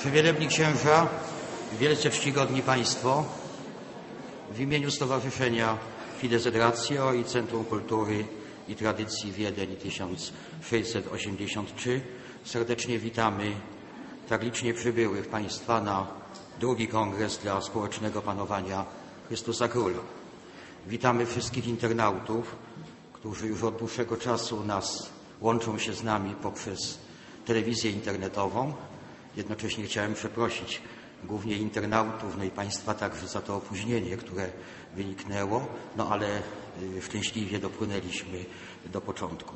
Przewielebni księża, wielce czcigodni Państwo, w imieniu Stowarzyszenia Fides et Ratio i Centrum Kultury i Tradycji Wiedeń 1683 serdecznie witamy tak licznie przybyłych Państwa na drugi kongres dla społecznego panowania Chrystusa Króla. Witamy wszystkich internautów, którzy już od dłuższego czasu łączą się z nami poprzez telewizję internetową. Jednocześnie chciałem przeprosić głównie internautów, no i Państwa także za to opóźnienie, które wyniknęło, ale szczęśliwie dopłynęliśmy do początku.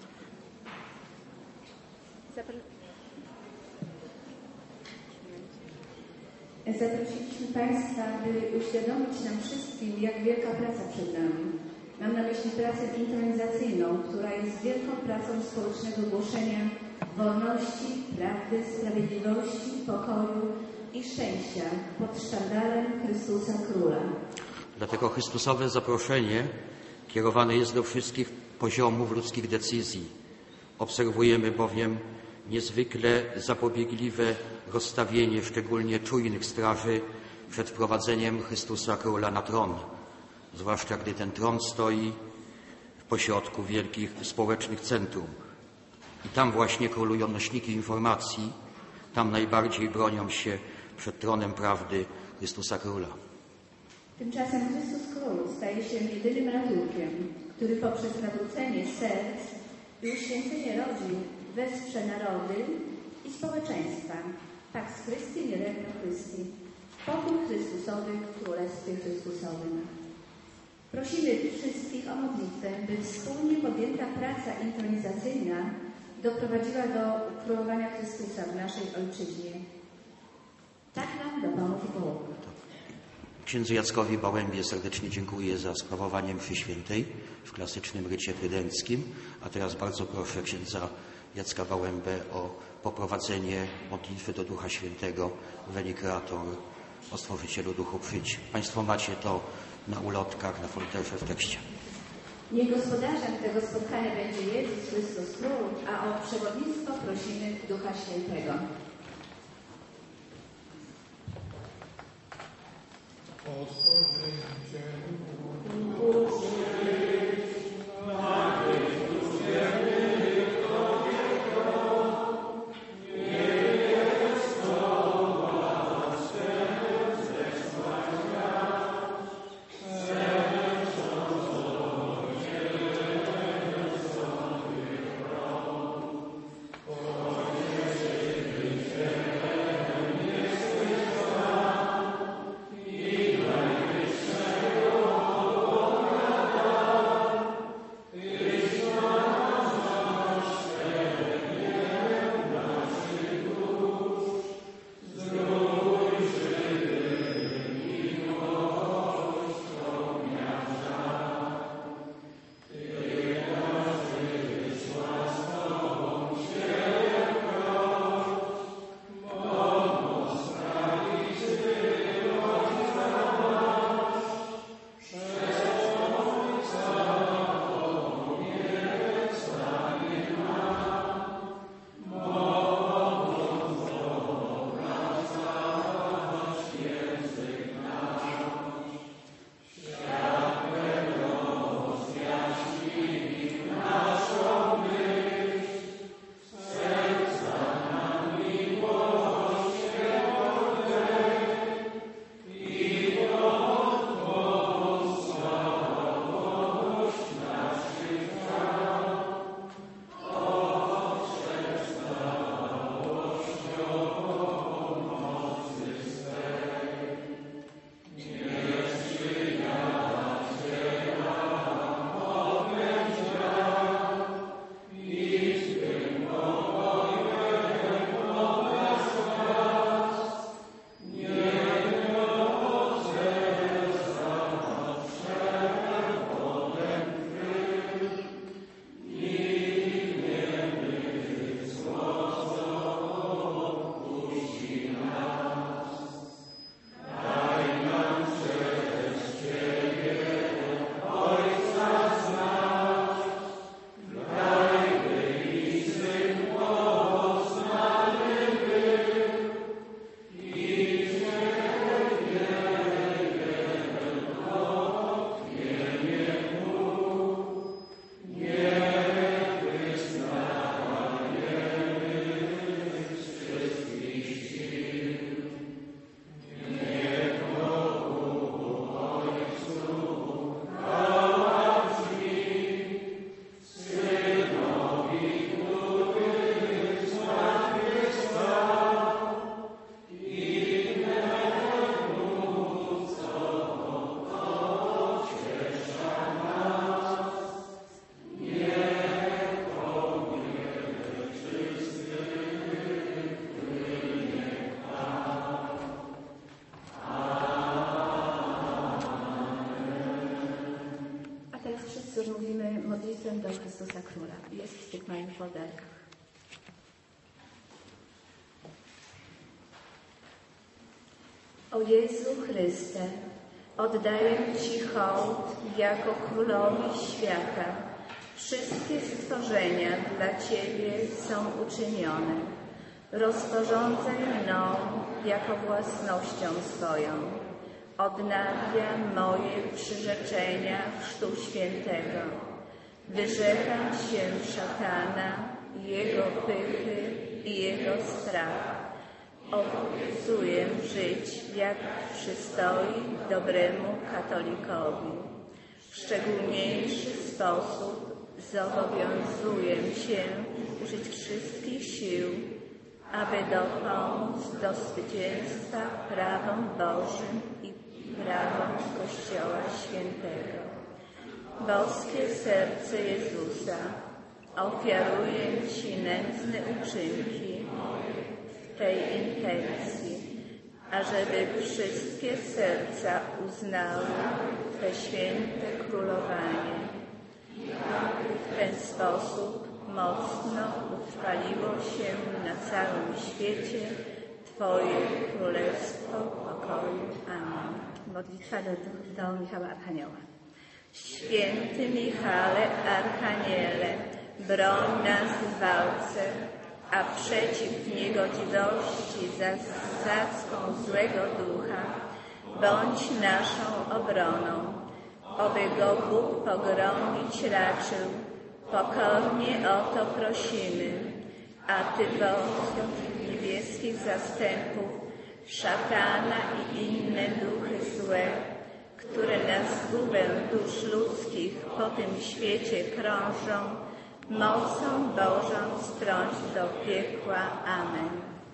Zaprosiliśmy Państwa, by uświadomić nam wszystkim, jak wielka praca przed nami. Mam na myśli pracę intronizacyjną, która jest wielką pracą społecznego głoszenia wolności, prawdy, sprawiedliwości, pokoju i szczęścia pod sztandarem Chrystusa Króla. Dlatego Chrystusowe zaproszenie kierowane jest do wszystkich poziomów ludzkich decyzji. Obserwujemy bowiem niezwykle zapobiegliwe rozstawienie szczególnie czujnych straży przed wprowadzeniem Chrystusa Króla na tron, zwłaszcza gdy ten tron stoi w pośrodku wielkich społecznych centrum. I tam właśnie królują nośniki informacji, tam najbardziej bronią się przed tronem prawdy Chrystusa Króla. Tymczasem Chrystus Król staje się jedynym ratunkiem, który poprzez nawrócenie serc i uświęcenie rodzin wesprze narody i społeczeństwa. Pax Christi nie regno Christi. Pokój Chrystusowy w Królestwie Chrystusowym. Prosimy wszystkich o modlitwę, by wspólnie podjęta praca intronizacyjna doprowadziła do królowania Chrystusa w naszej Ojczyźnie. Tak nam dopomóż Bóg. Księdzu Jackowi Bałębie serdecznie dziękuję za sprawowanie mszy świętej w klasycznym rycie trydenckim. A teraz bardzo proszę księdza Jacka Bałębę o poprowadzenie modlitwy do Ducha Świętego Veni Creator, o Stworzycielu Duchu przyjdź. Państwo macie to na ulotkach, na folderze w tekście. Niech gospodarzem tego spotkania będzie Jezus Chrystus Król, a o przewodnictwo prosimy Ducha Świętego. do Chrystusa Króla. Jest w tych moich folderkach. O Jezu Chryste, oddaję Ci hołd jako Królowi świata. Wszystkie stworzenia dla Ciebie są uczynione. Rozporządzaj mną jako własnością swoją. Odnawiam moje przyrzeczenia chrztu świętego. Wyrzekam się szatana, jego pychy i jego strach. Obiecuję żyć, jak przystoi dobremu katolikowi. W szczególniejszy sposób zobowiązuję się użyć wszystkich sił, aby dopomóc do zwycięstwa prawom Bożym i prawom Kościoła Świętego. Boskie serce Jezusa, ofiaruję Ci nędzne uczynki w tej intencji, ażeby wszystkie serca uznały Twe święte królowanie. W ten sposób mocno utrwaliło się na całym świecie Twoje Królestwo Pokoju. Amen. Modlitwa do Michała Archanioła. Święty Michale Archaniele, broń nas w walce, a przeciw niegodziwości zasadzką złego ducha bądź naszą obroną. Oby go Bóg pogromić raczył, pokornie o to prosimy, a Ty, wodząc niebieskich zastępów, szatana i inne duchy złe, które na zgubę dusz ludzkich po tym świecie krążą, mocą Bożą strąć do piekła. Amen.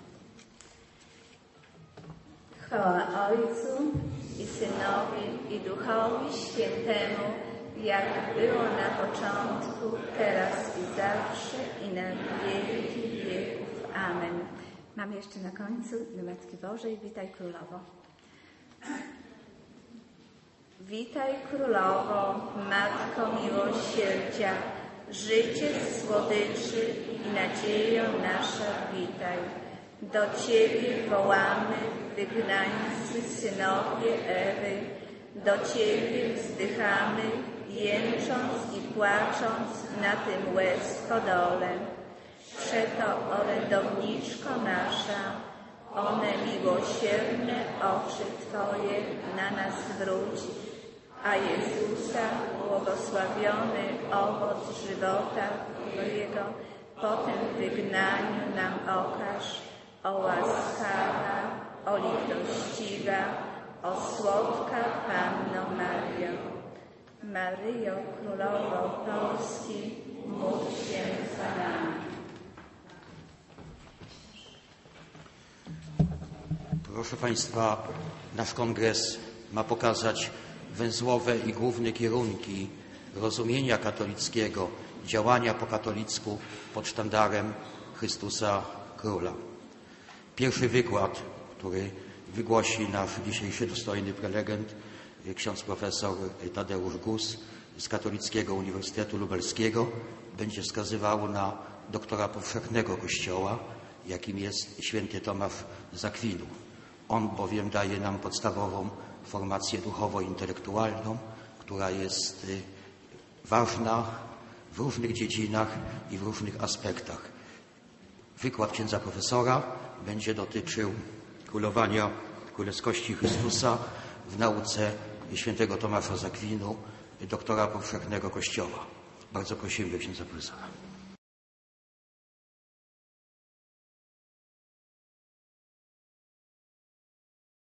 Chwała Ojcu i Synowi i Duchowi Świętemu, jak było na początku, teraz i zawsze, i na wieki wieków. Amen. Mam jeszcze na końcu do Matki Bożej. Witaj Królowo. Witaj Królowo, Matko miłosierdzia, życie słodyczy i nadzieją nasza, witaj. Do Ciebie wołamy, wygnańcy synowie Ewy, do Ciebie wzdychamy, jęcząc i płacząc na tym łez podole. Przeto, orędowniczko nasza, one miłosierne oczy Twoje na nas zwróć, a Jezusa, błogosławiony owoc żywota Twojego, po tym wygnaniu nam okaż, o łaskawa, o litościwa, o słodka Panno Mario. Maryjo, Królowo Polski, módl się za nami. Proszę Państwa, nasz kongres ma pokazać węzłowe i główne kierunki rozumienia katolickiego, działania po katolicku pod sztandarem Chrystusa Króla. Pierwszy wykład, który wygłosi nasz dzisiejszy dostojny prelegent, ksiądz profesor Tadeusz Gus z Katolickiego Uniwersytetu Lubelskiego, będzie wskazywał na doktora powszechnego Kościoła, jakim jest święty Tomasz z Akwinu. On bowiem daje nam podstawową formację duchowo-intelektualną, która jest ważna w różnych dziedzinach i w różnych aspektach. Wykład księdza profesora będzie dotyczył królowania królewskości Chrystusa w nauce świętego Tomasza z Akwinu, doktora powszechnego Kościoła. Bardzo prosimy księdza profesora.